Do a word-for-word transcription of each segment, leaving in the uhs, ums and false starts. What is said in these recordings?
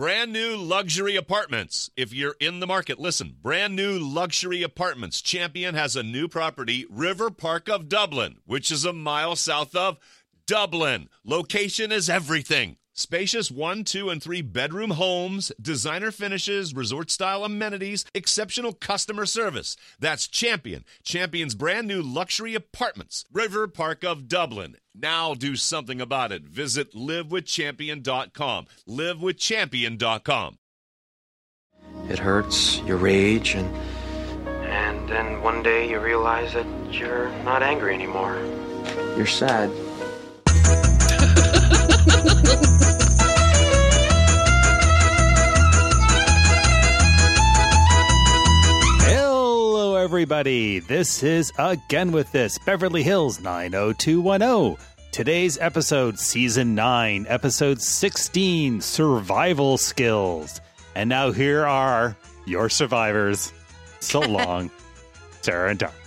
Brand new luxury apartments. If you're in the market, listen. Brand new luxury apartments. Champion has a new property, River Park of Dublin, which is a mile south of Dublin. Location is everything. Spacious one, two, and three bedroom homes, designer finishes, resort-style amenities, exceptional customer service. That's Champion. Champion's brand new luxury apartments. River Park of Dublin. Now do something about it. Visit live with champion dot com. live with champion dot com. It hurts, you rage, and... And then one day you realize that you're not angry anymore. You're sad. Hello, everybody. This is Again With This, Beverly Hills nine oh two one oh. Today's episode, Season nine, Episode sixteen, Survival Skills. And now here are your survivors. So long, Sarah and Dar.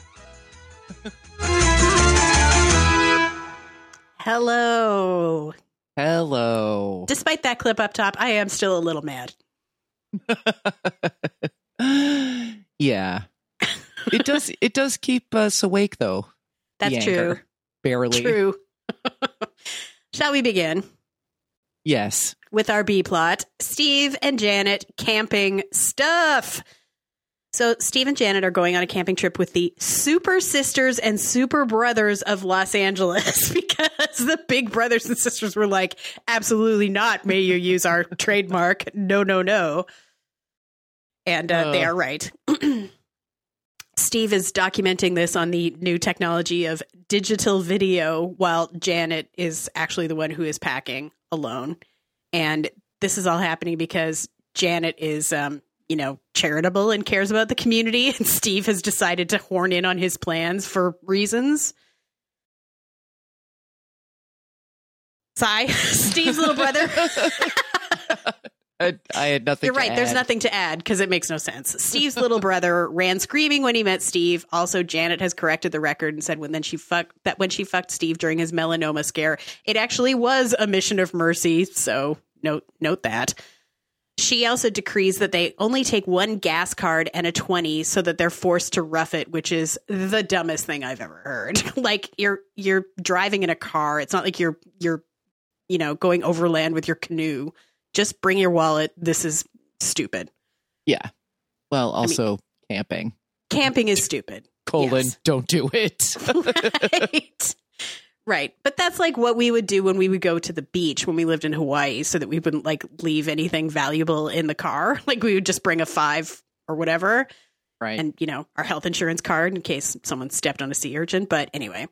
Hello. Hello. Despite that clip up top, I am still a little mad. Yeah. It does it does keep us awake, though. That's the true. anger. Barely. True. Shall we begin? Yes. With our B plot, Steve and Janet camping stuff. So Steve and Janet are going on a camping trip with the Super Sisters and Super Brothers of Los Angeles because the big brothers and sisters were like, absolutely not. May you use our trademark. No, no, no. And uh, uh. they are right. Steve is documenting this on the new technology of digital video while Janet is actually the one who is packing alone. And this is all happening because Janet is, um, you know, charitable and cares about the community. And Steve has decided to horn in on his plans for reasons. Sigh. Steve's little brother. I, I had nothing You're to right. add. There's nothing to add because it makes no sense. Steve's little brother ran screaming when he met Steve. Also, Janet has corrected the record and said when then she fucked that when she fucked Steve during his melanoma scare, it actually was a mission of mercy. So note note that. She also decrees that they only take one gas card and a twenty so that they're forced to rough it, which is the dumbest thing I've ever heard. Like you're you're driving in a car. It's not like you're you're you know going overland with your canoe. Just bring your wallet. This is stupid. Yeah. Well, also I mean, camping. Camping is stupid. Colon, yes. Don't do it. Right. Right. But that's like what we would do when we would go to the beach when we lived in Hawaii so that we wouldn't like leave anything valuable in the car. Like we would just bring a five or whatever. Right. And, you know, our health insurance card in case someone stepped on a sea urchin. But anyway.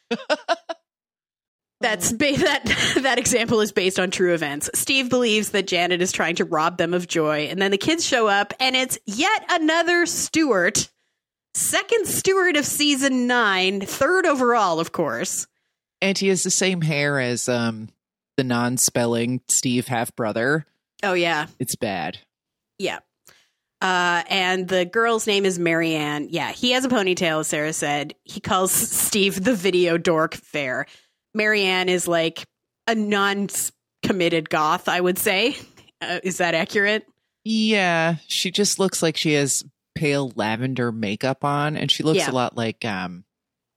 That's ba- that that example is based on true events. Steve believes that Janet is trying to rob them of joy. And then the kids show up and it's yet another Stuart. Second Stuart of season nine. Third overall, of course. And he has the same hair as um the non-spelling Steve half-brother. Oh, yeah. It's bad. Yeah. Uh, and the girl's name is Marianne. Yeah, he has a ponytail, as Sarah said. He calls Steve the video dork fair. Marianne is like a non-committed goth, I would say. Uh, is that accurate? Yeah, she just looks like she has pale lavender makeup on, and she looks Yeah. a lot like um.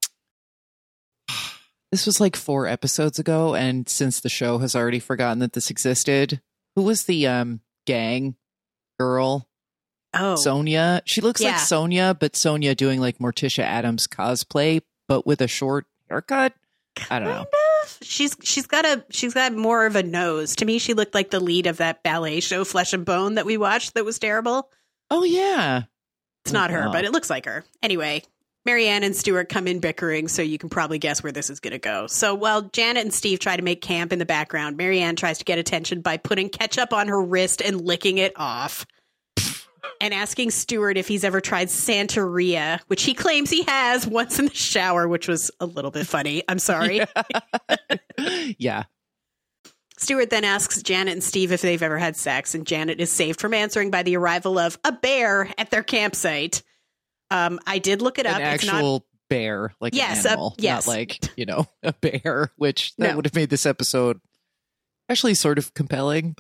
This was like four episodes ago, and since the show has already forgotten that this existed, who was the um gang girl? Oh, Sonia. She looks Yeah. like Sonia, but Sonia doing like Morticia Adams cosplay, but with a short haircut. I don't know. kind of. She's she's got a she's got more of a nose. To me, she looked like the lead of that ballet show, Flesh and Bone, that we watched. That was terrible. Oh yeah, It's not her, Oh. but it looks like her. Anyway, Marianne and Stuart come in bickering, so you can probably guess where this is going to go. So while Janet and Steve try to make camp in the background, Marianne tries to get attention by putting ketchup on her wrist and licking it off. And asking Stuart if he's ever tried Santeria, which he claims he has once in the shower, which was a little bit funny. I'm sorry. Yeah. yeah. Stuart then asks Janet and Steve if they've ever had sex, and Janet is saved from answering by the arrival of a bear at their campsite. Um, I did look it up. An It's actual not- bear, like Yes, an a- animal, yes. not like, you know, a bear, which that No. would have made this episode actually sort of compelling, but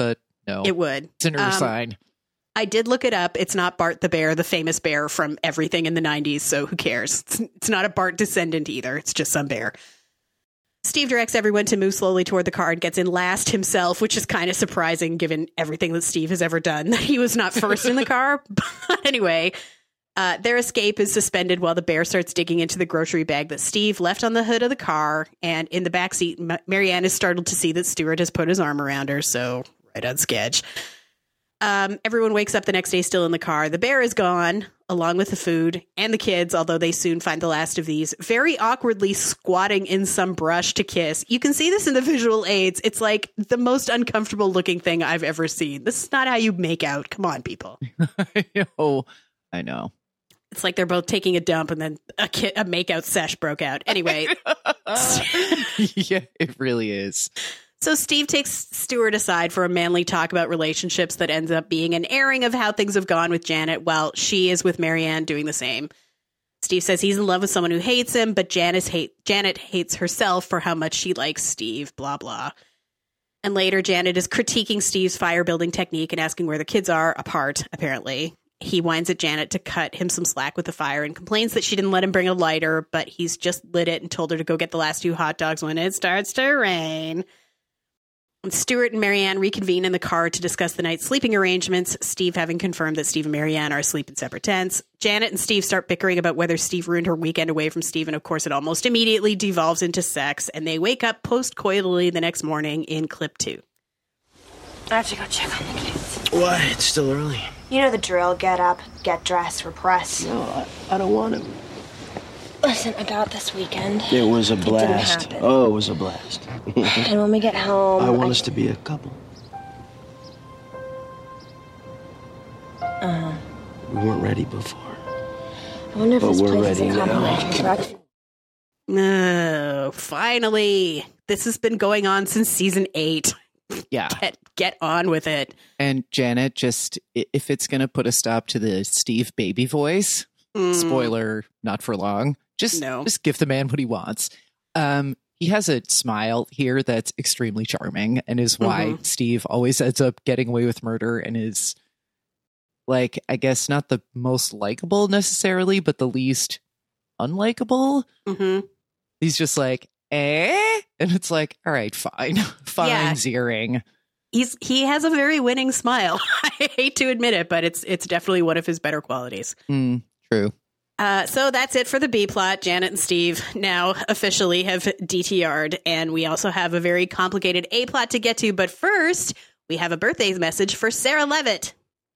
No. It would. It's an Um, sign. I did look it up. It's not Bart the bear, the famous bear from everything in the nineties, so who cares? It's, it's not a Bart descendant either. It's just some bear. Steve directs everyone to move slowly toward the car and gets in last himself, which is kind of surprising given everything that Steve has ever done, that he was not first in the car. But anyway, uh, their escape is suspended while the bear starts digging into the grocery bag that Steve left on the hood of the car. And in the backseat, Ma- Marianne is startled to see that Stuart has put his arm around her, so right on sketch. Um, everyone wakes up the next day still in the car. The bear is gone, along with the food and the kids, although they soon find the last of these, very awkwardly squatting in some brush to kiss. You can see this in the visual aids. It's like the most uncomfortable looking thing I've ever seen. This is not how you make out. Come on, people. Oh, I know. It's like they're both taking a dump and then a, ki- a makeout sesh broke out. Anyway. Yeah, it really is. So Steve takes Stuart aside for a manly talk about relationships that ends up being an airing of how things have gone with Janet while she is with Marianne doing the same. Steve says he's in love with someone who hates him, but Janice hate, Janet hates herself for how much she likes Steve, blah, blah. And later, Janet is critiquing Steve's fire building technique and asking where the kids are, apart, apparently. He whines at Janet to cut him some slack with the fire and complains that she didn't let him bring a lighter, but he's just lit it and told her to go get the last two hot dogs when it starts to rain. Stuart and Marianne reconvene in the car to discuss the night's sleeping arrangements, Steve having confirmed that Steve and Marianne are asleep in separate tents. Janet and Steve start bickering about whether Steve ruined her weekend away from Steve, and of course it almost immediately devolves into sex, and they wake up post-coitally the next morning in clip two. I have to go check on the kids. Why? It's still early. You know the drill. Get up, get dressed, repress. No, I, I don't want to. Listen, about this weekend. It was a It blast. didn't happen. Oh, it was a blast. And when we get home... I want I... us to be a couple. Uh, We weren't ready before. I wonder if But this we're place is a ready now. complimentary breakfast. No, finally. This has been going on since season eight. Yeah. Get, get on with it. And Janet, just i- if it's going to put a stop to the Steve baby voice, Mm. spoiler, not for long, just, No. just give the man what he wants. Um, he has a smile here that's extremely charming and is why Mhm. Steve always ends up getting away with murder and is, like, I guess not the most likable necessarily, but the least unlikable. Mm-hmm. He's just like, eh? And it's like, all right, fine. Fine, Yeah. Ziering. He's he has a very winning smile. I hate to admit it, but it's it's definitely one of his better qualities. Mm, true. Uh, so that's it for the B plot. Janet and Steve now officially have D T R'd, and we also have a very complicated A plot to get to. But first, we have a birthday message for Sarah Levitt.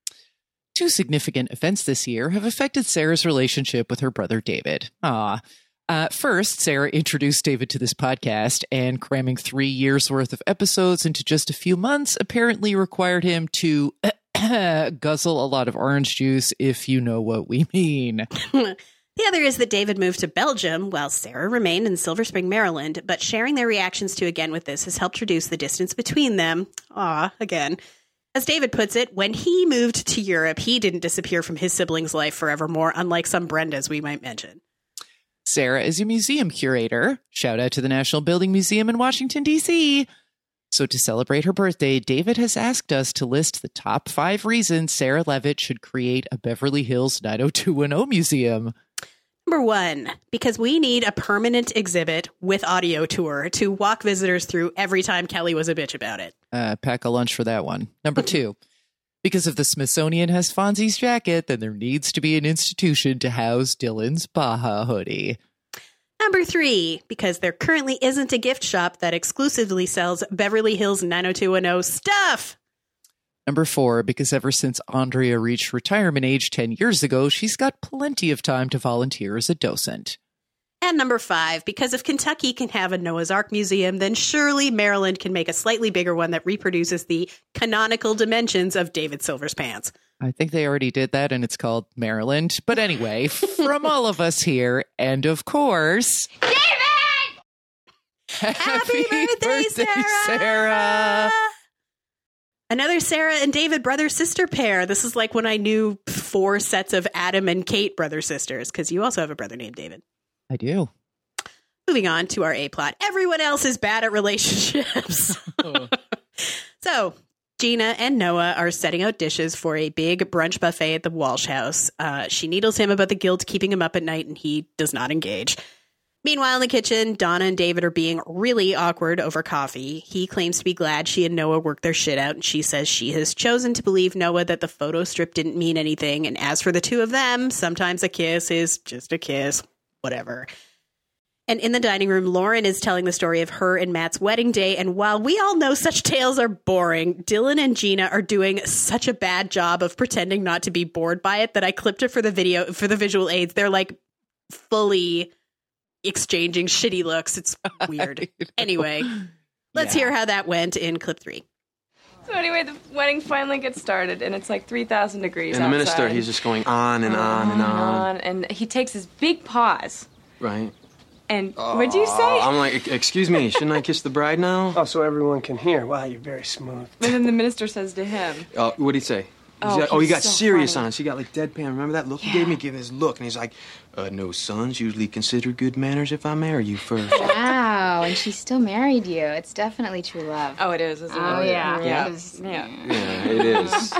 Two significant events this year have affected Sarah's relationship with her brother David. Ah. Uh, first, Sarah introduced David to this podcast, and cramming three years worth of episodes into just a few months apparently required him to guzzle a lot of orange juice, if you know what we mean. The other is that David moved to Belgium while Sarah remained in Silver Spring, Maryland, but sharing their reactions to Again With This has helped reduce the distance between them. Aw, again. As David puts it, when he moved to Europe, he didn't disappear from his siblings' life forevermore, unlike some Brendas we might mention. Sarah is a museum curator. Shout out to the National Building Museum in Washington, D C. So to celebrate her birthday, David has asked us to list the top five reasons Sarah Levitt should create a Beverly Hills nine oh two one oh museum. Number one, because we need a permanent exhibit with audio tour to walk visitors through every time Kelly was a bitch about it. Uh, pack a lunch for that one. Number two, because if the Smithsonian has Fonzie's jacket, then there needs to be an institution to house Dylan's Baja hoodie. Number three, because there currently isn't a gift shop that exclusively sells Beverly Hills nine oh two one oh stuff. Number four, because ever since Andrea reached retirement age ten years ago, she's got plenty of time to volunteer as a docent. And number five, because if Kentucky can have a Noah's Ark museum, then surely Maryland can make a slightly bigger one that reproduces the canonical dimensions of David Silver's pants. I think they already did that, and it's called Maryland. But anyway, from all of us here, and of course... David! Happy, Happy birthday, birthday Sarah! Sarah! Another Sarah and David brother-sister pair. This is like when I knew four sets of Adam and Kate brother-sisters, because you also have a brother named David. I do. Moving on to our A plot. Everyone else is bad at relationships. Oh. So, Gina and Noah are setting out dishes for a big brunch buffet at the Walsh house. Uh, she needles him about the guilt keeping him up at night, and he does not engage. Meanwhile, in the kitchen, Donna and David are being really awkward over coffee. He claims to be glad she and Noah worked their shit out, and she says she has chosen to believe Noah that the photo strip didn't mean anything. And as for the two of them, sometimes a kiss is just a kiss. Whatever. And in the dining room, Lauren is telling the story of her and Matt's wedding day. And while we all know such tales are boring, Dylan and Gina are doing such a bad job of pretending not to be bored by it that I clipped it for the video, for the visual aids. They're like fully exchanging shitty looks. It's weird. Anyway, let's Yeah. hear how that went in clip three. So anyway, the wedding finally gets started, and it's like three thousand degrees And the minister, outside. he's just going on and on and on. And he takes his big paws. Right. And what'd you say? Oh, I'm like, excuse me, shouldn't I kiss the bride now? Oh, so everyone can hear. Wow, you're very smooth. And then the minister says to him, Uh, what'd he say? He's Oh, got- oh, he he's got so serious funny. on us. He got like deadpan. Remember that look he gave me? Give his look. And he's like, uh, no, sons usually consider good manners if I marry you first. Wow, and she still married you. It's definitely true love. oh, it is, isn't it? Oh, yeah. Yeah. It is. Yeah. Yeah, it is.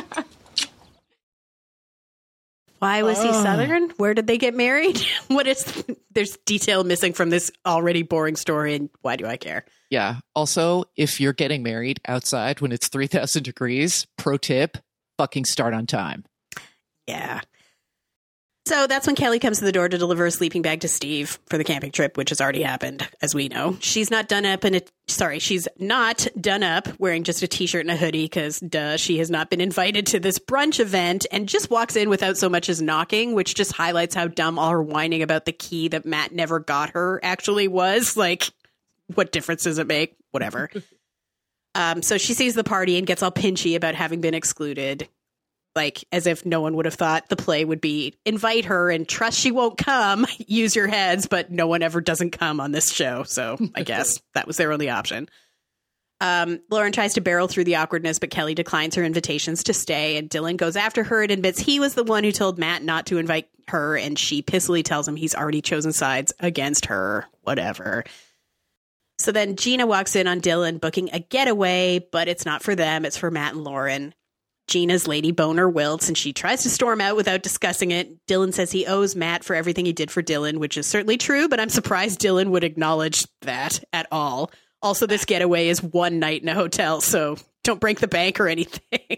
Why was he Southern? Where did they get married? What is, there's detail missing from this already boring story, and why do I care? Yeah. Also, if you're getting married outside when it's three thousand degrees, pro tip, fucking start on time. Yeah. So that's when Kelly comes to the door to deliver a sleeping bag to Steve for the camping trip, which has already happened, as we know. She's not done up in a sorry, she's not done up wearing just a t-shirt and a hoodie because duh, she has not been invited to this brunch event and just walks in without so much as knocking, which just highlights how dumb all her whining about the key that Matt never got her actually was. Like, what difference does it make? Whatever. um, so she sees the party and gets all pinchy about having been excluded. Like, as if no one would have thought the play would be invite her and trust she won't come, use your heads, but no one ever doesn't come on this show. So I guess that was their only option. Um, Lauren tries to barrel through the awkwardness, but Kelly declines her invitations to stay. And Dylan goes after her and admits he was the one who told Matt not to invite her. And she pissily tells him he's already chosen sides against her. Whatever. So then Gina walks in on Dylan booking a getaway, but it's not for them. It's for Matt and Lauren. Gina's lady boner wilts and she tries to storm out without discussing it. Dylan says he owes Matt for everything he did for Dylan, which is certainly true, but I'm surprised Dylan would acknowledge that at all. Also, this getaway is one night in a hotel, so don't break the bank or anything.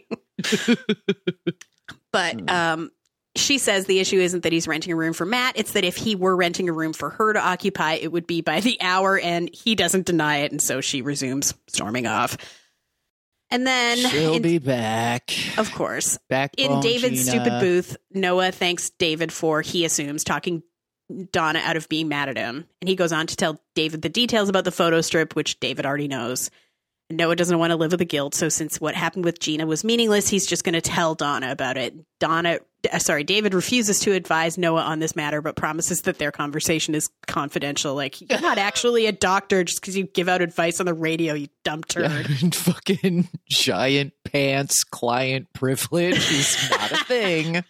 But um, she says the issue isn't that he's renting a room for Matt. It's that if he were renting a room for her to occupy, it would be by the hour, and he doesn't deny it. And so she resumes storming off. And then, She'll in, be back. of course, Backbone in David's Gina. stupid booth, Noah thanks David for, he assumes, talking Donna out of being mad at him. And he goes on to tell David the details about the photo strip, which David already knows. Noah doesn't want to live with the guilt, so since what happened with Gina was meaningless, he's just going to tell Donna about it. Donna, uh, sorry, David refuses to advise Noah on this matter, but promises that their conversation is confidential. Like, you're not actually a doctor just because you give out advice on the radio, you dumb turd. Yeah, fucking giant pants client privilege is not a thing.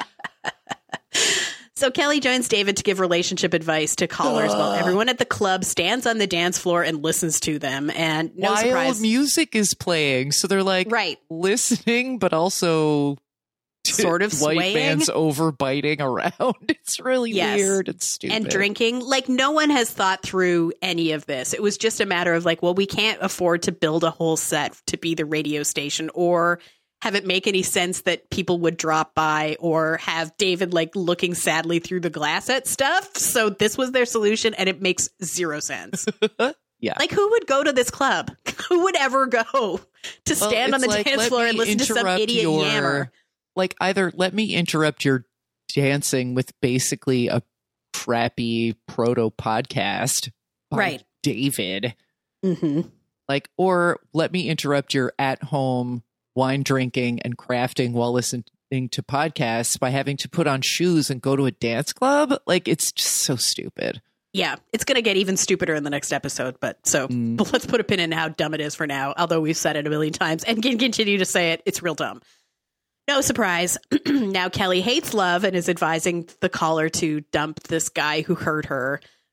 So Kelly joins David to give relationship advice to callers while everyone at the club stands on the dance floor and listens to them. And no Wild surprise, music is playing, so they're like right, listening, but also sort of white swaying. man's overbiting around. It's really Yes. weird and stupid. And drinking. Like, no one has thought through any of this. It was just a matter of like, well, we can't afford to build a whole set to be the radio station or have it make any sense that people would drop by or have David like looking sadly through the glass at stuff. So this was their solution and it makes zero sense. Yeah. Like, who would go to this club? Who would ever go to Well, stand on the it's like, dance let floor and me listen to some interrupt idiot your- yammer? Like, either let me interrupt your dancing with basically a crappy proto podcast by Right. David. Mm-hmm. Like, or let me interrupt your at home wine drinking and crafting while listening to podcasts by having to put on shoes and go to a dance club. Like, it's just so stupid. Yeah, it's going to get even stupider in the next episode. But so Mm. but let's put a pin in how dumb it is for now, although we've said it a million times and can continue to say it. It's real dumb. No surprise. Now Kelly hates love and is advising the caller to dump this guy who hurt her.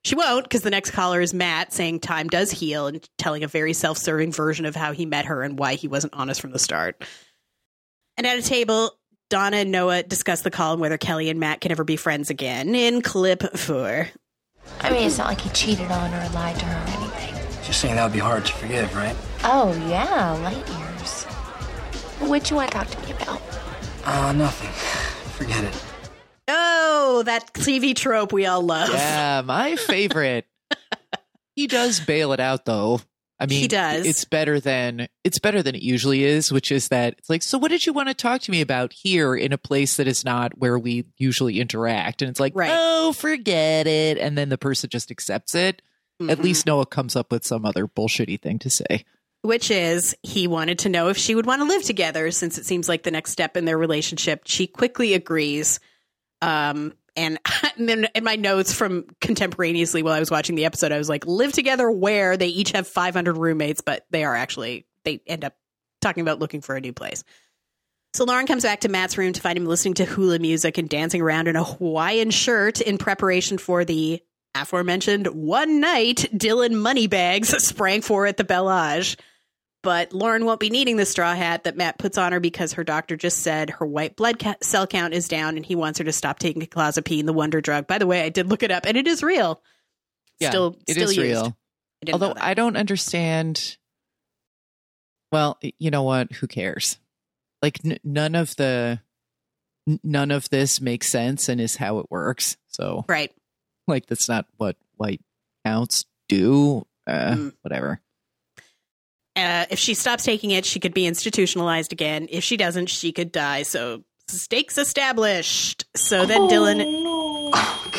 She won't, because the next caller is Matt saying time does heal and telling a very self-serving version of how he met her and why he wasn't honest from the start. And at a table, Donna and Noah discuss the call and whether Kelly and Matt can ever be friends again in clip four. I mean, it's not like he cheated on her or lied to her or anything. Just saying that would be hard to forgive, right? Oh, yeah, light years. What you want to talk to me about? Uh, nothing. Forget it. Oh, that T V trope we all love. Yeah, my favorite. He does bail it out, though. I mean, he does. It's better than it's better than it usually is, which is that it's like, so what did you want to talk to me about here in a place that is not where we usually interact? And it's like, right. Oh, forget it. And then the person just accepts it. Mm-hmm. At least Noah comes up with some other bullshitty thing to say. Which is, he wanted to know if she would want to live together, since it seems like the next step in their relationship. She quickly agrees. Um, and, and then in my notes from contemporaneously while I was watching the episode, I was like, live together where? They each have five hundred roommates, but they are actually, they end up talking about looking for a new place. So Lauren comes back to Matt's room to find him listening to hula music and dancing around in a Hawaiian shirt in preparation for the aforementioned one night Dylan Moneybags sprang for at the Bellage. But Lauren won't be needing the straw hat that Matt puts on her because her doctor just said her white blood ca- cell count is down and he wants her to stop taking clozapine, the wonder drug. By the way, I did look it up and it is real. Yeah, still, it still is used. real. I Although I don't understand. Well, you know what? Who cares? Like n- none of the n- none of this makes sense and is how it works. So right, like that's not what white counts do. Uh, mm. Whatever. Uh, if she stops taking it, she could be institutionalized again. If she doesn't, she could die. So stakes established. So then oh, Dylan. No.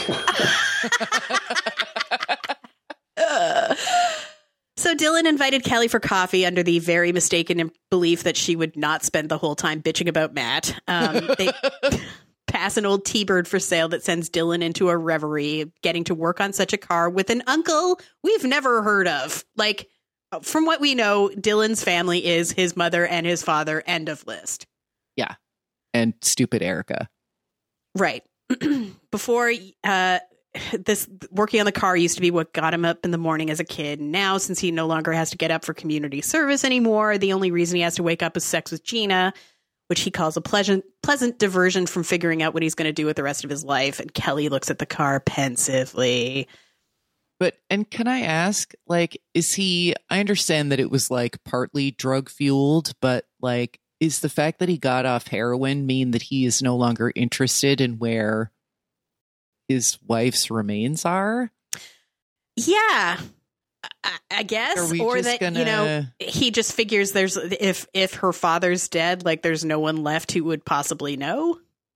uh, so Dylan invited Kelly for coffee under the very mistaken belief that she would not spend the whole time bitching about Matt. Um, they pass an old T-Bird for sale that sends Dylan into a reverie, getting to work on such a car with an uncle we've never heard of. Like, from what we know, Dylan's family is his mother and his father, end of list. Yeah. And stupid Erica. Right. Before, uh, this working on the car used to be what got him up in the morning as a kid. Now, since he no longer has to get up for community service anymore, the only reason he has to wake up is sex with Gina, which he calls a pleasant, pleasant diversion from figuring out what he's going to do with the rest of his life. And Kelly looks at the car pensively. But, and can I ask, like, is he, I understand that it was like partly drug fueled, but like, is the fact that he got off heroin mean that he is no longer interested in where his wife's remains are? Yeah, I, I guess. Or that, gonna... you know, he just figures there's, if, if her father's dead, like there's no one left who would possibly know.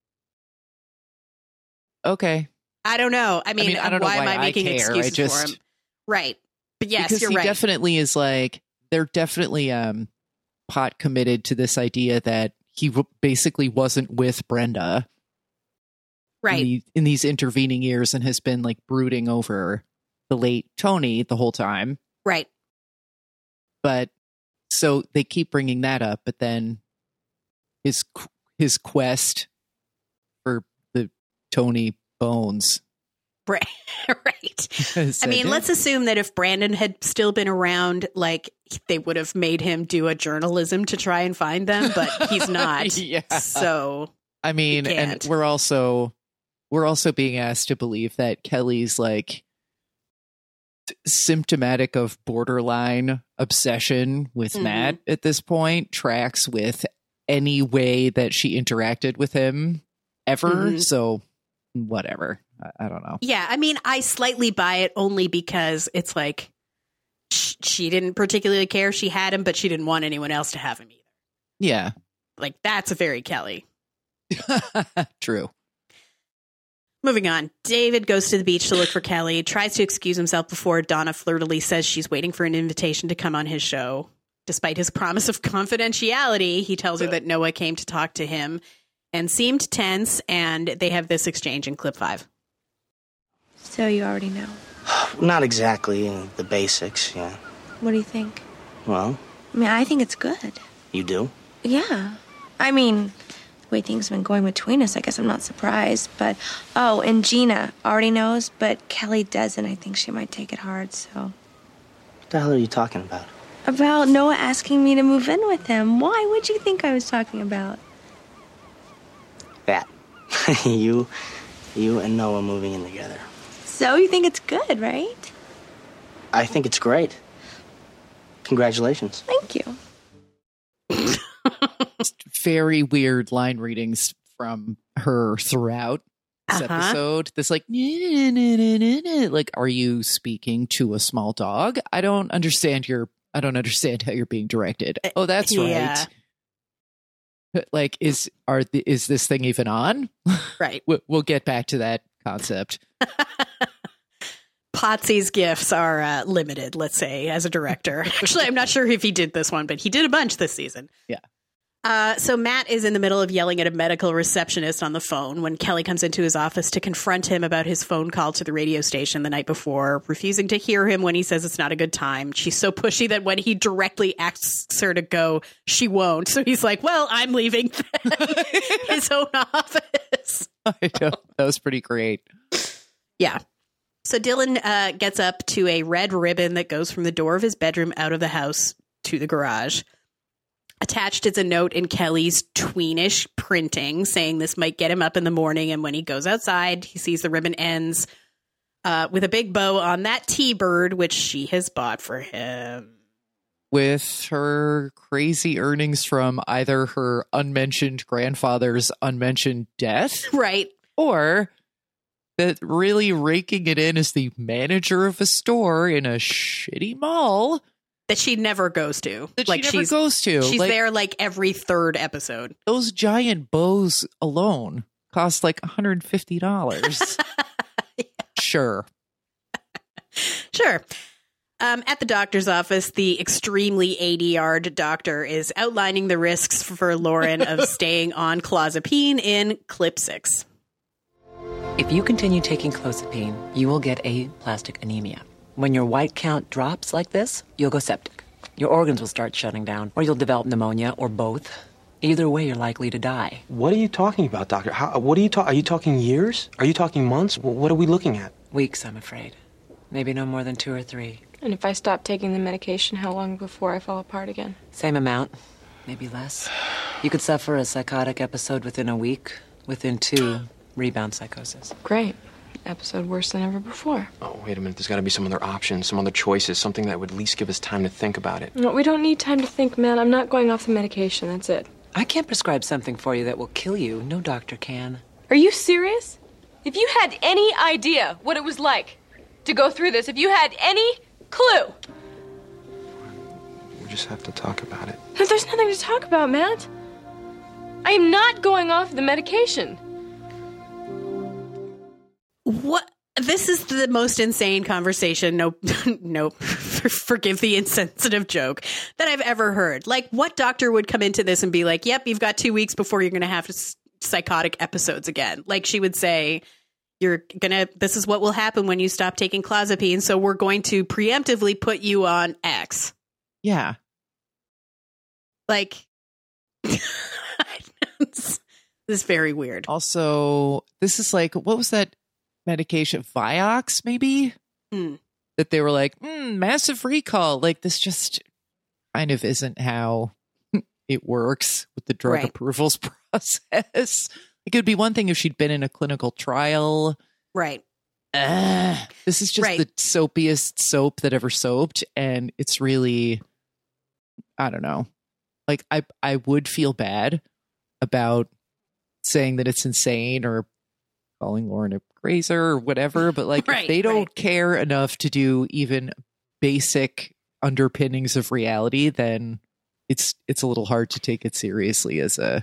Okay. I don't know. I mean, I mean I don't know why, why am I making I care. excuses I just, for him? Right. But yes, because you're he right. definitely is like, they're definitely um, pot committed to this idea that he w- basically wasn't with Brenda. Right. In, the, in these intervening years and has been like brooding over the late Tony the whole time. Right. But so they keep bringing that up, but then his his quest for the Tony bones. Right. Right. I mean, let's assume that if Brandon had still been around, like they would have made him do a journalism to try and find them, but he's not. Yeah. So I mean, and we're also we're also being asked to believe that Kelly's like symptomatic of borderline obsession with mm-hmm. Matt at this point tracks with any way that she interacted with him ever. Mm-hmm. So whatever. I, I don't know. Yeah. I mean, I slightly buy it only because it's like sh- she didn't particularly care. She had him, but she didn't want anyone else to have him either. Yeah. Like that's a very Kelly. True. Moving on, David goes to the beach to look for Kelly, tries to excuse himself before Donna flirtily says she's waiting for an invitation to come on his show. Despite his promise of confidentiality, he tells her that Noah came to talk to him and seemed tense, and they have this exchange in clip five. So you already know? Not exactly, uh, the basics, yeah. What do you think? Well? I mean, I think it's good. You do? Yeah. I mean, the way things have been going between us, I guess I'm not surprised. But, oh, and Gina already knows, but Kelly doesn't. I think she might take it hard, so. What the hell are you talking about? About Noah asking me to move in with him. Why would you think I was talking about? That. you, you and Noah moving in together. So you think it's good, right? I think it's great. Congratulations. Thank you. Very weird line readings from her throughout this Uh-huh. episode. This like, "Nah, nah, nah, nah, nah." Like, are you speaking to a small dog? I don't understand your. I don't understand how you're being directed. Oh, that's Yeah. right. Like, is are the, is this thing even on? Right. We- We'll get back to that concept. Potsy's gifts are uh, limited, let's say, as a director. Actually, I'm not sure if he did this one, but he did a bunch this season. Yeah. Uh, so Matt is in the middle of yelling at a medical receptionist on the phone when Kelly comes into his office to confront him about his phone call to the radio station the night before, refusing to hear him when he says it's not a good time. She's so pushy that when he directly asks her to go, she won't. So he's like, well, I'm leaving his own office. I know. That was pretty great. Yeah. So Dylan uh, gets up to a red ribbon that goes from the door of his bedroom out of the house to the garage. Attached is a note in Kelly's tweenish printing saying this might get him up in the morning. And when he goes outside, he sees the ribbon ends uh, with a big bow on that T-bird, which she has bought for him. With her crazy earnings from either her unmentioned grandfather's unmentioned death. Right. Or that really raking it in as the manager of a store in a shitty mall. That she never goes to. That like she never she's, goes to. She's Like, there like every third episode. those giant bows alone cost like one hundred fifty dollars. Yeah. Sure. Sure. Um, at the doctor's office, the extremely A D R'd doctor is outlining the risks for Lauren of staying on clozapine in clip six. If you continue taking clozapine, you will get aplastic anemia. When your white count drops like this, you'll go septic. Your organs will start shutting down, or you'll develop pneumonia, or both. Either way, you're likely to die. What are you talking about, doctor? How, what are you talking? Are you talking years? Are you talking months? Wh- What are we looking at? Weeks, I'm afraid. Maybe no more than two or three. And if I stop taking the medication, how long before I fall apart again? Same amount, maybe less. You could suffer a psychotic episode within a week. Within two, rebound psychosis. Great. Episode worse than ever before. Oh, wait a minute. There's got to be some other options, some other choices, something that would at least give us time to think about it. No, we don't need time to think, man. I'm not going off the medication. That's it. I can't prescribe something for you that will kill you. No doctor can. Are you serious? If you had any idea what it was like to go through this, if you had any clue. We just have to talk about it. There's nothing to talk about, Matt. I am not going off the medication. What? This is the most insane conversation. No, no, forgive the insensitive joke that I've ever heard. Like, what doctor would come into this and be like, "Yep, you've got two weeks before you're going to have s- psychotic episodes again." Like, she would say, "You're gonna. This is what will happen when you stop taking clozapine. So we're going to preemptively put you on X." Yeah. Like, this is very weird. Also, this is like, what was that medication? Vioxx, maybe? Hmm. That they were like, mm, massive recall. Like, this just kind of isn't how it works with the drug Right. approvals process. It could be one thing if she'd been in a clinical trial. Right. Uh, this is just Right. the soapiest soap that ever soaped. And it's really, I don't know. Like, I, I would feel bad about saying that it's insane or calling Lauren a grazer or whatever. But like, Right, if they don't right. care enough to do even basic underpinnings of reality, then it's, it's a little hard to take it seriously as a,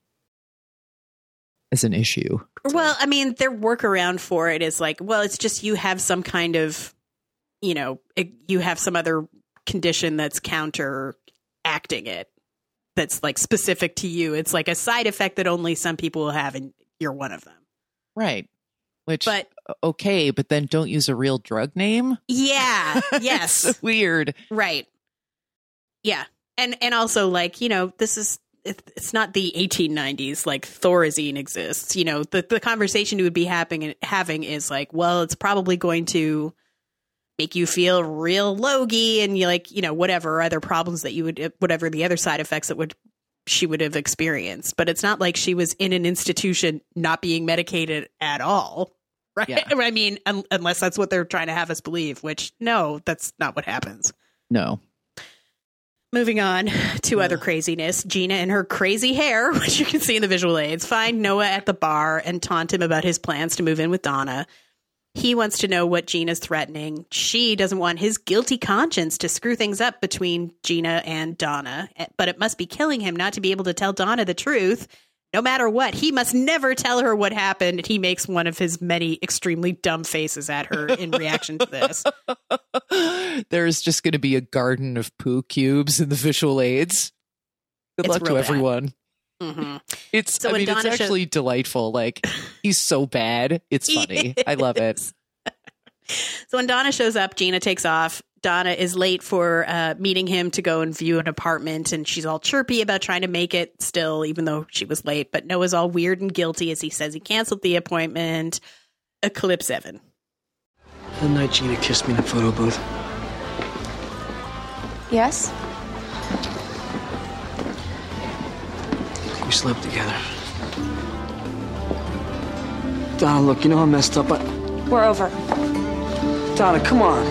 as an issue. Well, I mean, their workaround for it is like, well, it's just you have some kind of, you know, it, you have some other condition that's counteracting it, that's like specific to you. It's like a side effect that only some people will have, and you're one of them. Right. Which, But- okay, but then don't use a real drug name. Yeah. Yes. It's weird. Right. Yeah. And and also, like, you know, this is it's not the eighteen nineties, like Thorazine exists. You know, the, the conversation you would be having, having is like, well, it's probably going to make you feel real logy and you like, you know, whatever other problems that you would, whatever the other side effects that would she would have experienced. But it's not like she was in an institution not being medicated at all. Right. Yeah. I mean, un- unless that's what they're trying to have us believe, which no, that's not what happens. No. Moving on to other craziness, Gina and her crazy hair, which you can see in the visual aids, find Noah at the bar and taunt him about his plans to move in with Donna. He wants to know what Gina's threatening. She doesn't want his guilty conscience to screw things up between Gina and Donna, but it must be killing him not to be able to tell Donna the truth. No matter what, he must never tell her what happened. He makes one of his many extremely dumb faces at her in reaction to this. There's just going to be a garden of poo cubes in the visual aids. Good It's luck to real everyone. Mm-hmm. It's, So I when mean, it's Donna actually delightful. Like, he's so bad. It's funny. I love it. So when Donna shows up, Gina takes off. Donna is late for uh, meeting him to go and view an apartment, and she's all chirpy about trying to make it still, even though she was late. But Noah's all weird and guilty as he says he canceled the appointment. Eclipse Evan. The night Gina kissed me in the photo booth. Yes? We slept together. Donna, look, you know I messed up. I... We're over. Donna, come on.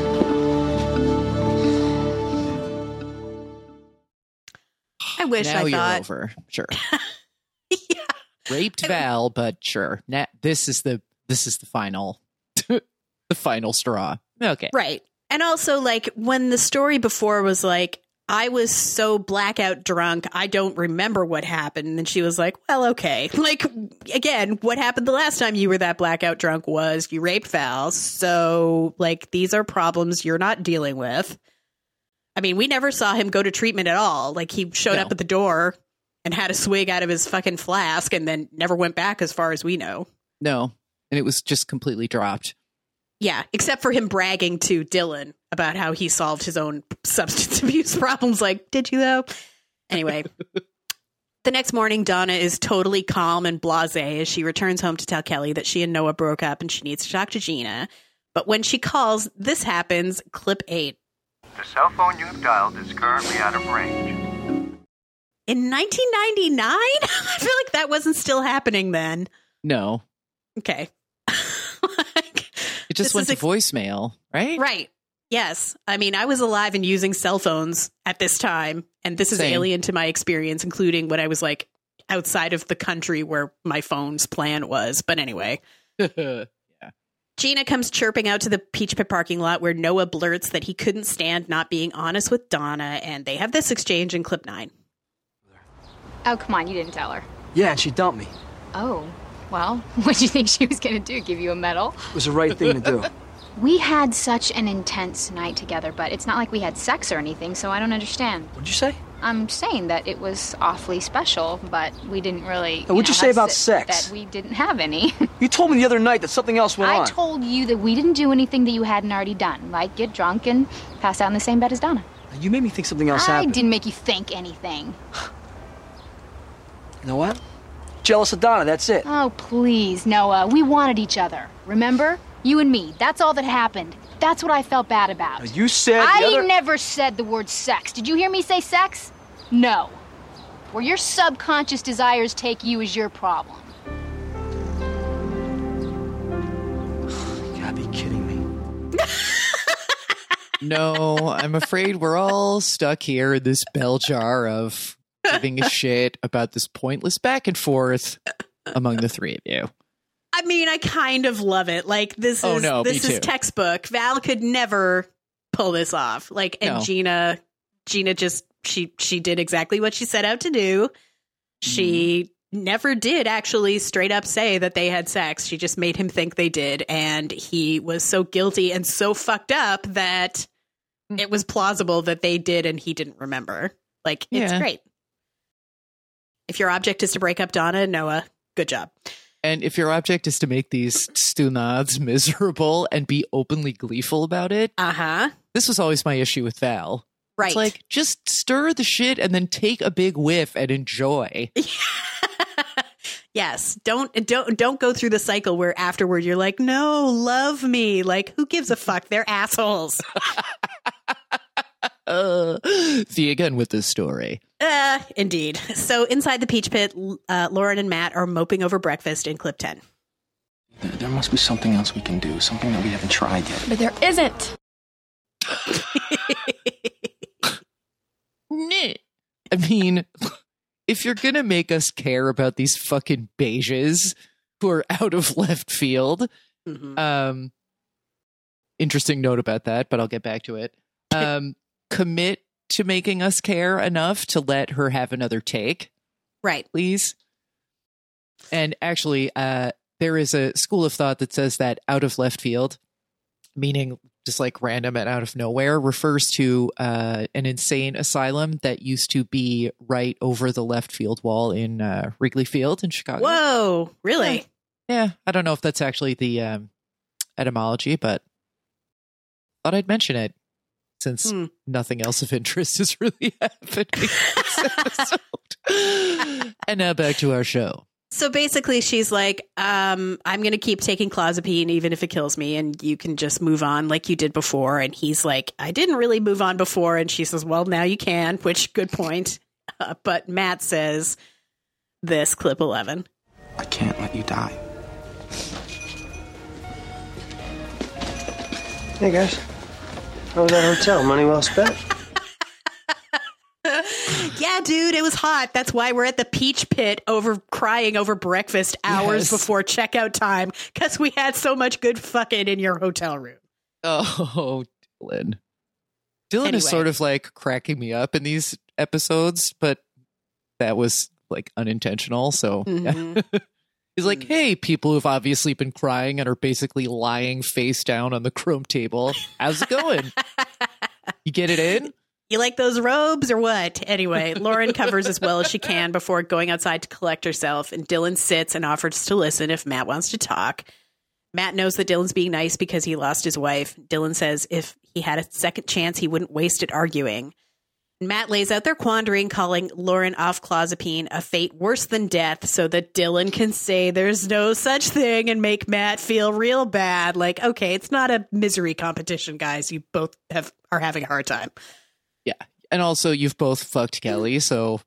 I wish now I you're thought. over. Sure. Yeah. Raped Val, but sure. Na- this is the this is the final the final straw. Okay. Right. And also, like, when the story before was like, I was so blackout drunk, I don't remember what happened. And she was like, well, okay. Like, again, what happened the last time you were that blackout drunk was you raped Val. So, like, these are problems you're not dealing with. I mean, we never saw him go to treatment at all. Like, he showed No. up at the door and had a swig out of his fucking flask and then never went back as far as we know. No. And it was just completely dropped. Yeah, except for him bragging to Dylan about how he solved his own substance abuse problems. Like, did you though? Anyway, the next morning, Donna is totally calm and blasé as she returns home to tell Kelly that she and Noah broke up and she needs to talk to Gina. But when she calls, this happens. Clip eight. The cell phone you've dialed is currently out of range. In nineteen ninety-nine? I feel like that wasn't still happening then. No. Okay. It just This went is to voicemail, right? Right. Yes. I mean, I was alive and using cell phones at this time, and this is Same. alien to my experience, including when I was like outside of the country where my phone's plan was. But anyway, Yeah. Gina comes chirping out to the Peach Pit parking lot where Noah blurts that he couldn't stand not being honest with Donna, and they have this exchange in clip nine. Oh, come on, you didn't tell her. Yeah, and she dumped me. Oh, well, what'd you think she was gonna do? Give you a medal? It was the right thing to do. We had such an intense night together, but it's not like we had sex or anything, so I don't understand. What'd you say? I'm saying that it was awfully special, but we didn't really. Now, what'd you know, say have about se- sex? That we didn't have any. You told me the other night that something else went I on. told you that we didn't do anything that you hadn't already done, like get drunk and pass out in the same bed as Donna. You made me think something else I happened. didn't make you think anything. You know what? Jealous of Donna, that's it. Oh, please, Noah. We wanted each other. Remember? You and me. That's all that happened. That's what I felt bad about. Now, you said the I other... never said the word sex. Did you hear me say sex? No. Where your subconscious desires take you is your problem. You gotta be kidding me. No, I'm afraid we're all stuck here in this bell jar of giving a shit about this pointless back and forth among the three of you. I mean, I kind of love it. Like, this Oh, is no, me this is too. textbook. Val could never pull this off. Like, and No. Gina, Gina just she she did exactly what she set out to do. She Mm-hmm. never did actually straight up say that they had sex. She just made him think they did, and he was so guilty and so fucked up that Mm. it was plausible that they did, and he didn't remember. Like, it's Yeah. great. If your object is to break up Donna and Noah, good job. And if your object is to make these stunads miserable and be openly gleeful about it, Uh huh. this was always my issue with Val. Right. It's like, just stir the shit and then take a big whiff and enjoy. Yes. Don't don't don't go through the cycle where afterward you're like, no, love me. Like, who gives a fuck? They're assholes. uh, see again with this story. Uh, indeed. So inside the Peach Pit, uh, Lauren and Matt are moping over breakfast in clip ten. There, there must be something else we can do, something that we haven't tried yet. But there isn't. I mean, if you're going to make us care about these fucking beiges who are out of left field, mm-hmm. um, interesting note about that, but I'll get back to it. Um, commit to making us care enough to let her have another take. Right. Please. And actually, uh, there is a school of thought that says that out of left field, meaning just like random and out of nowhere, refers to uh, an insane asylum that used to be right over the left field wall in uh, Wrigley Field in Chicago. Whoa, really? Yeah. yeah, I don't know if that's actually the um, etymology, but thought I'd mention it since hmm. nothing else of interest is really happening in this episode. And now back to our show. So basically, she's like, um, I'm going to keep taking clozapine even if it kills me, and you can just move on like you did before. And he's like, I didn't really move on before. And she says, well, now you can, which good point. Uh, but Matt says this, clip eleven. I can't let you die. Hey, guys. How was that hotel? Money well spent? Yeah, dude, it was hot. That's why we're at the Peach Pit over crying over breakfast hours yes. before checkout time, because we had so much good fucking in your hotel room. Oh, Dylan. Dylan anyway. is sort of like cracking me up in these episodes, but that was like unintentional. So mm-hmm. he's like, hey, people who've obviously been crying and are basically lying face down on the chrome table. How's it going? You get it in? You like those robes or what? Anyway, Lauren covers as well as she can before going outside to collect herself, and Dylan sits and offers to listen if Matt wants to talk. Matt knows that Dylan's being nice because he lost his wife. Dylan says if he had a second chance, he wouldn't waste it arguing. Matt lays out their quandary, calling Lauren off clozapine a fate worse than death so that Dylan can say there's no such thing and make Matt feel real bad. Like, okay, it's not a misery competition, guys. You both have are having a hard time. Yeah. And also you've both fucked Kelly, so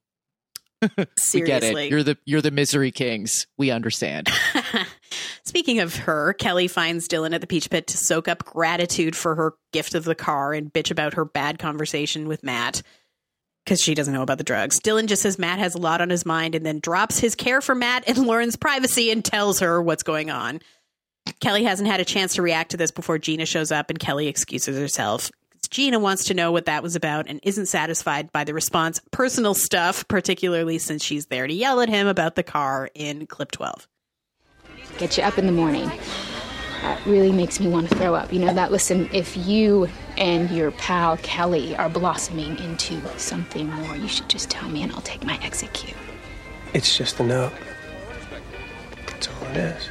we get it. You're the you're the misery kings. We understand. Speaking of her, Kelly finds Dylan at the Peach Pit to soak up gratitude for her gift of the car and bitch about her bad conversation with Matt because she doesn't know about the drugs. Dylan just says Matt has a lot on his mind and then drops his care for Matt and Lauren's privacy and tells her what's going on. Kelly hasn't had a chance to react to this before Gina shows up and Kelly excuses herself. Gina wants to know what that was about and isn't satisfied by the response, personal stuff, particularly since she's there to yell at him about the car in clip twelve. Get you up in the morning. That really makes me want to throw up. You know that? Listen, if you and your pal Kelly are blossoming into something more, you should just tell me and I'll take my exit cue. It's just a note. That's all it is.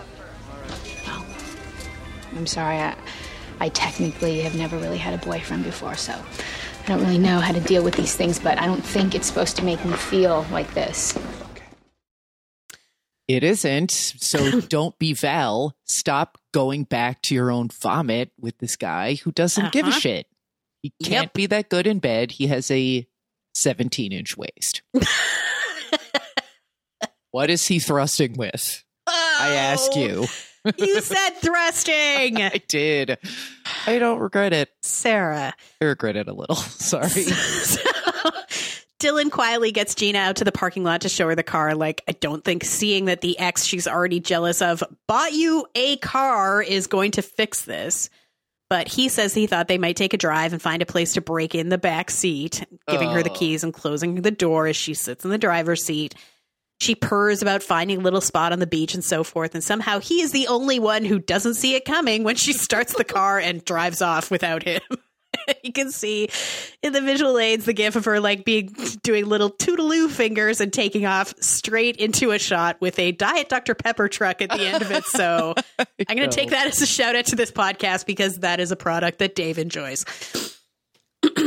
Well, I'm sorry. I... I technically have never really had a boyfriend before, so I don't really know how to deal with these things, but I don't think it's supposed to make me feel like this. It isn't, so don't be Val. Stop going back to your own vomit with this guy who doesn't uh-huh. give a shit. He can't yep. be that good in bed. He has a seventeen-inch waist. What is he thrusting with? Oh. I ask you. You said thrusting. I did. I don't regret it. Sarah. I regret it a little. Sorry. So, Dylan quietly gets Gina out to the parking lot to show her the car. Like, I don't think seeing that the ex she's already jealous of bought you a car is going to fix this. But he says he thought they might take a drive and find a place to break in the back seat, giving oh. her the keys and closing the door as she sits in the driver's seat. She purrs about finding a little spot on the beach and so forth. And somehow he is the only one who doesn't see it coming when she starts the car and drives off without him. You can see in the visual aids the gif of her like being doing little toodaloo fingers and taking off straight into a shot with a Diet Doctor Pepper truck at the end of it. So I'm going to take that as a shout out to this podcast because that is a product that Dave enjoys.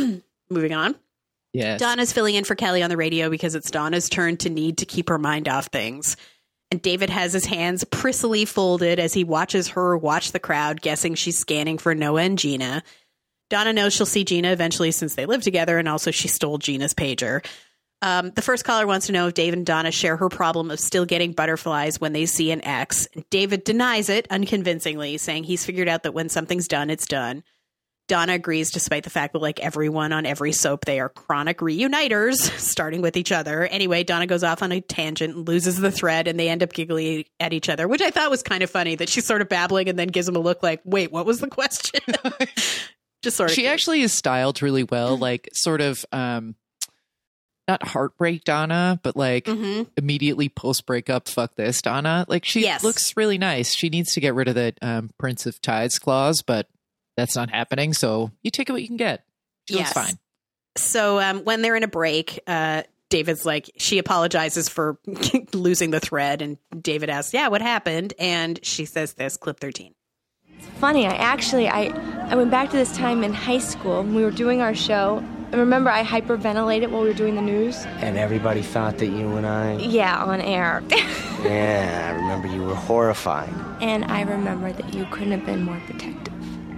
moving on. Yes. Donna's filling in for Kelly on the radio because it's Donna's turn to need to keep her mind off things. And David has his hands prissily folded as he watches her watch the crowd, guessing she's scanning for Noah and Gina. Donna knows she'll see Gina eventually since they live together, and also she stole Gina's pager. Um, the first caller wants to know if David and Donna share her problem of still getting butterflies when they see an ex. David denies it unconvincingly, saying he's figured out that when something's done, it's done. Donna agrees, despite the fact that, like everyone on every soap, they are chronic reuniters, starting with each other. Anyway, Donna goes off on a tangent and loses the thread, and they end up giggling at each other, which I thought was kind of funny, that she's sort of babbling and then gives him a look like, wait, what was the question? Just sort of She cute. actually is styled really well, like sort of um, not heartbreak Donna, but like Mhm. immediately post breakup, fuck this Donna. Like she Yes. looks really nice. She needs to get rid of the um, Prince of Tides clause, but that's not happening. So you take it what you can get. She Yes. looks fine. So um, when they're in a break, uh, David's like, she apologizes for losing the thread. And David asks, yeah, what happened? And she says this, clip thirteen. Funny, I actually, I, I went back to this time in high school when we were doing our show. And remember, I hyperventilated while we were doing the news? And everybody thought that you and I... Yeah, on air. Yeah, I remember you were horrified. And I remember that you couldn't have been more protective.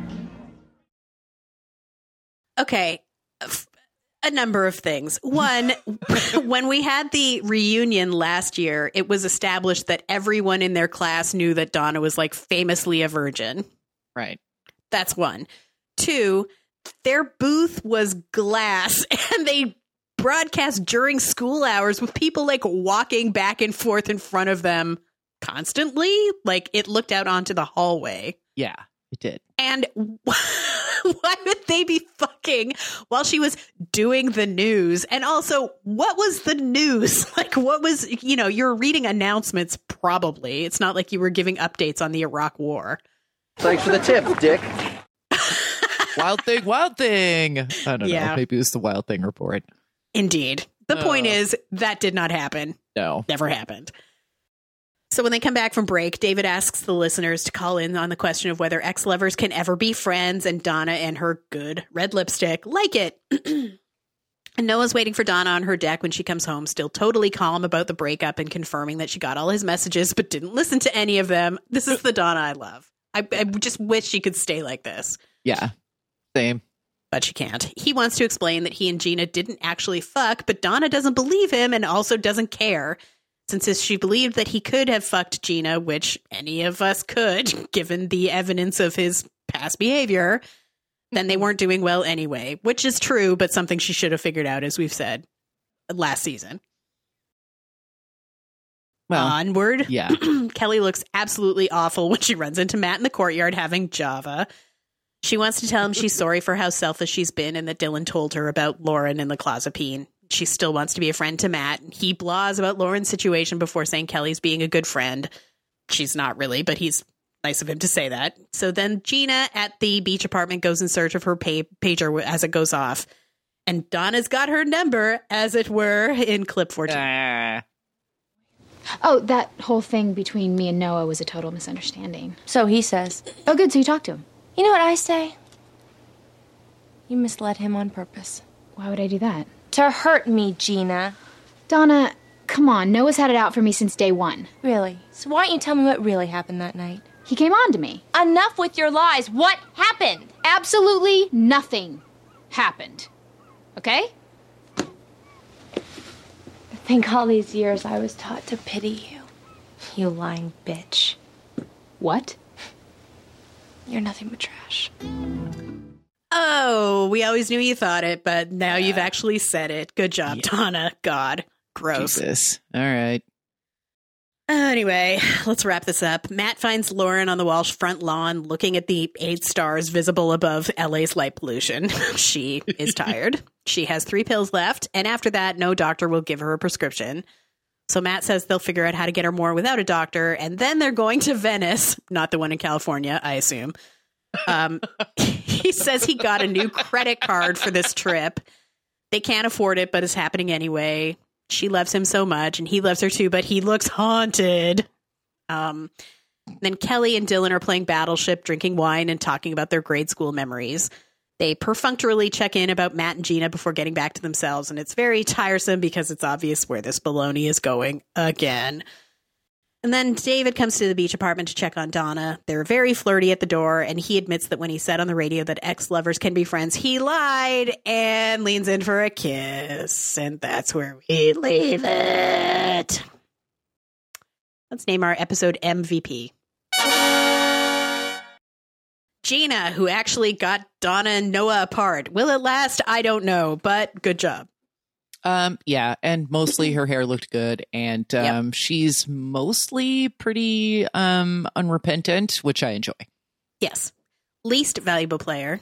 Okay. F- A number of things. One, when we had the reunion last year, it was established that everyone in their class knew that Donna was like famously a virgin. Right. That's one. Two, their booth was glass and they broadcast during school hours with people like walking back and forth in front of them constantly. Like it looked out onto the hallway. Yeah, it did. And why would they be fucking while she was doing the news? And also, what was the news? Like, what was, you know, you're reading announcements, probably. It's not like you were giving updates on the Iraq War. Thanks for the tip, Dick. Wild thing, wild thing. I don't Yeah. know. Maybe it was the Wild Thing report. Indeed. The Uh. point is, that did not happen. No. Never happened. So when they come back from break, David asks the listeners to call in on the question of whether ex-lovers can ever be friends, and Donna and her good red lipstick like it. And Noah's waiting for Donna on her deck when she comes home, still totally calm about the breakup and confirming that she got all his messages but didn't listen to any of them. This is the Donna I love. I, I just wish she could stay like this. Yeah. Same. But she can't. He wants to explain that he and Gina didn't actually fuck, but Donna doesn't believe him and also doesn't care. Since she believed that he could have fucked Gina, which any of us could, given the evidence of his past behavior, then they weren't doing well anyway, which is true, but something she should have figured out, as we've said last season. Well, Onward. yeah. Kelly looks absolutely awful when she runs into Matt in the courtyard having Java. She wants to tell him she's sorry for how selfish she's been and that Dylan told her about Lauren and the clozapine. She still wants to be a friend to Matt. He blahs about Lauren's situation before saying Kelly's being a good friend. She's not really, but he's nice of him to say that. So then Gina at the beach apartment goes in search of her pay- pager as it goes off. And Donna's got her number, as it were, in clip fourteen. Uh, Oh, that whole thing between me and Noah was a total misunderstanding. So he says. Oh, good. So you talked to him. You know what I say? You misled him on purpose. Why would I do that? To hurt me, Gina. Donna, come on. Noah's had it out for me since day one. Really? So why don't you tell me what really happened that night? He came on to me. Enough with your lies. What happened? Absolutely nothing happened. Okay? I think all these years I was taught to pity you. You lying bitch. What? You're nothing but trash. Oh, we always knew you thought it, but now you've actually said it. Good job, Donna. God, gross. Jesus. All right. Anyway, let's wrap this up. Matt finds Lauren on the Walsh front lawn looking at the eight stars visible above L A's light pollution. She is tired. She has three pills left, and after that, no doctor will give her a prescription. So Matt says they'll figure out how to get her more without a doctor, and then they're going to Venice, not the one in California, I assume. Um, he says he got a new credit card for this trip. They can't afford it, but it's happening anyway. She loves him so much, and he loves her too, but he looks haunted. Um, then Kelly and Dylan are playing Battleship, drinking wine, and talking about their grade school memories. They perfunctorily check in about Matt and Gina before getting back to themselves, and it's very tiresome because it's obvious where this baloney is going again. And then David comes to the beach apartment to check on Donna. They're very flirty at the door, and he admits that when he said on the radio that ex-lovers can be friends, he lied and leans in for a kiss. And that's where we leave it. Let's name our episode M V P. Gina, who actually got Donna and Noah apart. Will it last? I don't know, but good job. Um, yeah, and mostly her hair looked good, and um, yep. she's mostly pretty um, unrepentant, which I enjoy. Yes. Least valuable player.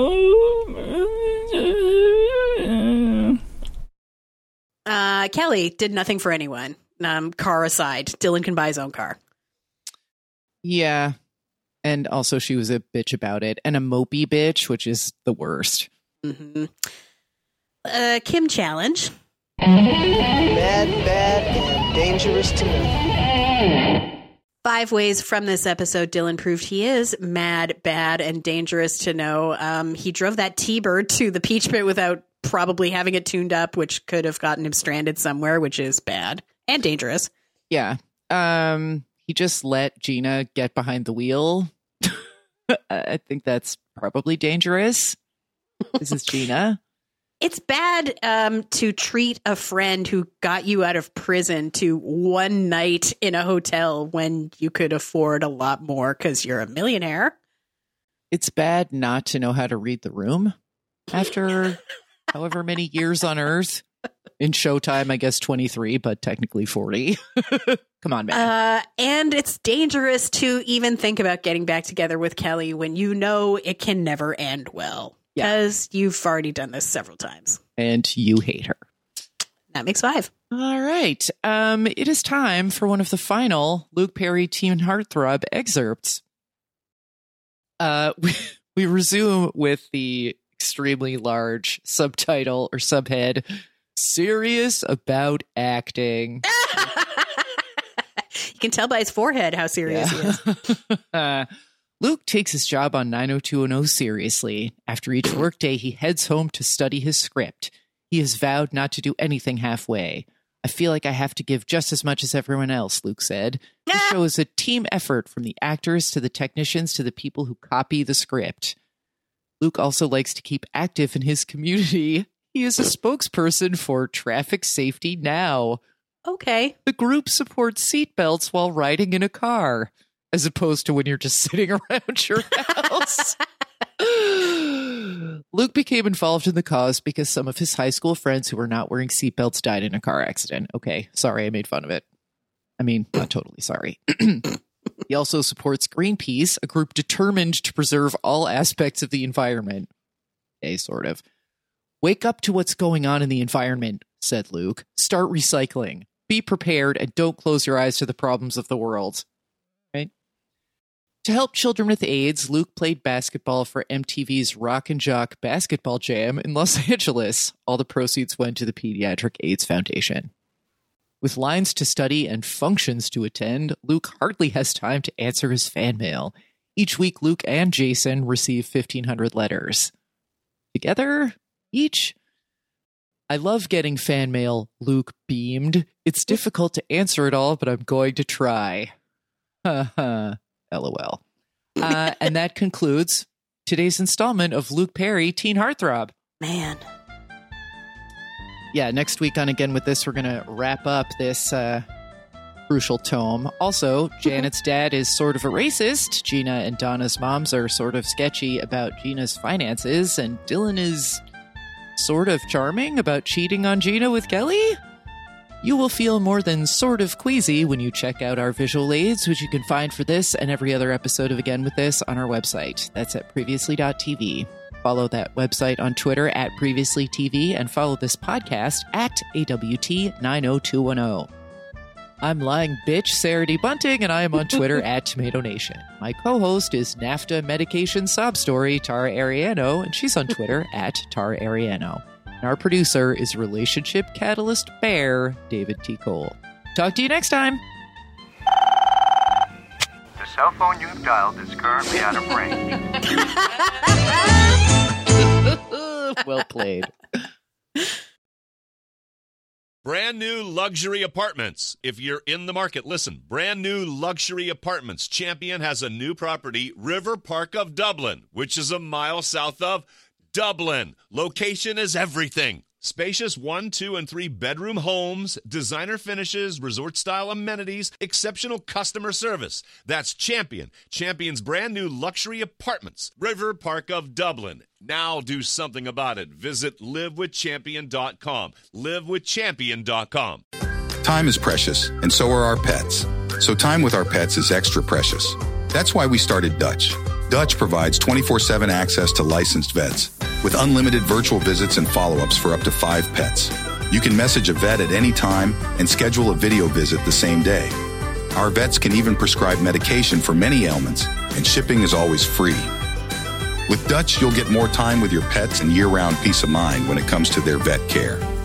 Uh, Kelly did nothing for anyone. Um, car aside, Dylan can buy his own car. Yeah. And also she was a bitch about it. And a mopey bitch, which is the worst. Mm-hmm. Uh, Kim challenge. Bad, bad, and dangerous to know. Five ways from this episode Dylan proved he is mad, bad, and dangerous to know. Um, he drove that T-Bird to the Peach Pit without probably having it tuned up, which could have gotten him stranded somewhere, which is bad and dangerous. Yeah. Um... He just let Gina get behind the wheel. I think that's probably dangerous. This is Gina. It's bad um, to treat a friend who got you out of prison to one night in a hotel when you could afford a lot more because you're a millionaire. It's bad not to know how to read the room after however many years on Earth. In Showtime, I guess twenty-three, but technically forty. Come on, man. Uh, and it's dangerous to even think about getting back together with Kelly when you know it can never end well. Because yeah. you've already done this several times. And you hate her. That makes five. All right. Um, it is time for one of the final Luke Perry Teen Heartthrob excerpts. Uh, we, we resume with the extremely large subtitle or subhead, Serious About Acting. You can tell by his forehead how serious yeah. he is. uh, Luke takes his job on nine oh two one oh seriously. After each workday, he heads home to study his script. He has vowed not to do anything halfway. I feel like I have to give just as much as everyone else, Luke said. The show is a team effort from the actors to the technicians to the people who copy the script. Luke also likes to keep active in his community. He is a spokesperson for Traffic Safety Now. Okay. The group supports seatbelts while riding in a car, as opposed to when you're just sitting around your house. Luke became involved in the cause because some of his high school friends who were not wearing seatbelts died in a car accident. Okay, sorry, I made fun of it. I mean, not totally sorry. He also supports Greenpeace, a group determined to preserve all aspects of the environment. Okay, sort of. Wake up to what's going on in the environment, said Luke. Start recycling. Be prepared and don't close your eyes to the problems of the world. Right? To help children with AIDS, Luke played basketball for M T V's Rock and Jock Basketball Jam in Los Angeles. All the proceeds went to the Pediatric AIDS Foundation. With lines to study and functions to attend, Luke hardly has time to answer his fan mail. Each week, Luke and Jason receive fifteen hundred letters. Together, each? I love getting fan mail, Luke beamed. It's difficult to answer it all, but I'm going to try. Ha ha. LOL. Uh, and that concludes today's installment of Luke Perry Teen Heartthrob. Man. Yeah, next week on Again With This, we're going to wrap up this uh, crucial tome. Also, Janet's dad is sort of a racist. Gina and Donna's moms are sort of sketchy about Gina's finances. And Dylan is sort of charming about cheating on Gina with Kelly. You will feel more than sort of queasy when you check out our visual aids, which you can find for this and every other episode of Again With This on our website. That's at previously dot t v. Follow that website on Twitter at previously T V and follow this podcast at A W T nine oh two one oh. I'm lying bitch Sarah D. Bunting, and I am on Twitter at Tomato Nation. My co-host is NAFTA Medication Sob Story, Tara Ariano, and she's on Twitter at Tara Ariano. And our producer is Relationship Catalyst Bear, David T. Cole. Talk to you next time. The cell phone you've dialed is currently out of range. Well played. Brand new luxury apartments. If you're in the market, listen. Brand new luxury apartments. Champion has a new property, River Park of Dublin, which is a mile south of Dublin. Location is everything. Spacious one, two, and three bedroom homes, designer finishes, resort-style amenities, exceptional customer service. That's Champion. Champion's brand new luxury apartments, River Park of Dublin. Now do something about it. Visit live with champion dot com. live with champion dot com. Time is precious, and so are our pets. So time with our pets is extra precious. That's why we started Dutch. Dutch provides twenty-four seven access to licensed vets with unlimited virtual visits and follow-ups for up to five pets. You can message a vet at any time and schedule a video visit the same day. Our vets can even prescribe medication for many ailments, and shipping is always free. With Dutch, you'll get more time with your pets and year-round peace of mind when it comes to their vet care.